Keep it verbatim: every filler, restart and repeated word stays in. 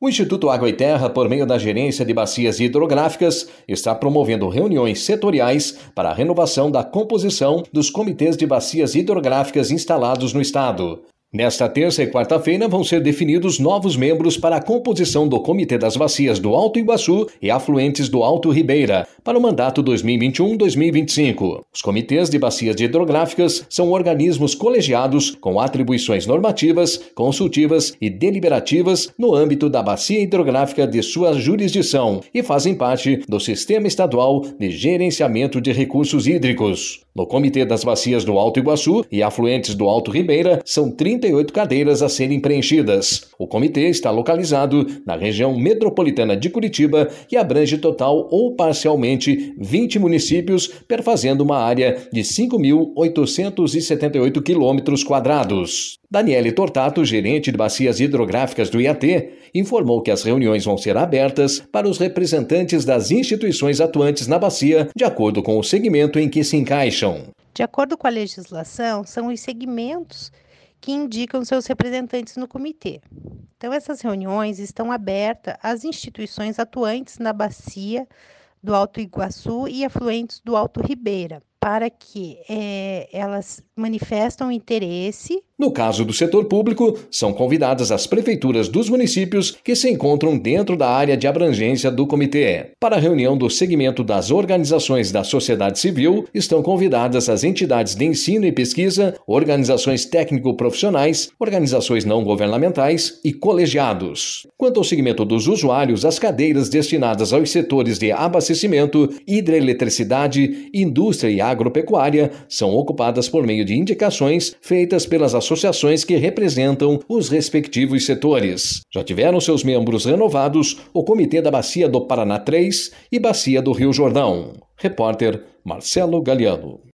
O Instituto Água e Terra, por meio da Gerência de Bacias Hidrográficas, está promovendo reuniões setoriais para a renovação da composição dos comitês de bacias hidrográficas instalados no estado. Nesta terça e quarta-feira vão ser definidos novos membros para a composição do Comitê das Bacias do Alto Iguaçu e afluentes do Alto Ribeira, para o mandato dois mil e vinte e um a dois mil e vinte e cinco. Os comitês de bacias hidrográficas são organismos colegiados com atribuições normativas, consultivas e deliberativas no âmbito da bacia hidrográfica de sua jurisdição e fazem parte do Sistema Estadual de Gerenciamento de Recursos Hídricos. No Comitê das Bacias do Alto Iguaçu e afluentes do Alto Ribeira, são trinta e oito cadeiras a serem preenchidas. O comitê está localizado na região metropolitana de Curitiba e abrange total ou parcialmente vinte municípios, perfazendo uma área de cinco mil oitocentos e setenta e oito quilômetros quadrados. Daniele Tortato, gerente de bacias hidrográficas do I A T, informou que as reuniões vão ser abertas para os representantes das instituições atuantes na bacia, de acordo com o segmento em que se encaixam. De acordo com a legislação, são os segmentos que indicam seus representantes no comitê. Então, essas reuniões estão abertas às instituições atuantes na bacia do Alto Iguaçu e afluentes do Alto Ribeira, para que é, elas manifestem interesse. No caso do setor público, são convidadas as prefeituras dos municípios que se encontram dentro da área de abrangência do comitê. Para a reunião do segmento das organizações da sociedade civil, estão convidadas as entidades de ensino e pesquisa, organizações técnico-profissionais, organizações não governamentais e colegiados. Quanto ao segmento dos usuários, as cadeiras destinadas aos setores de abastecimento, hidroeletricidade, indústria e agropecuária são ocupadas por meio de indicações feitas pelas associações que representam os respectivos setores. Já tiveram seus membros renovados o Comitê da Bacia do Paraná três e Bacia do Rio Jordão. Repórter Marcelo Galiano.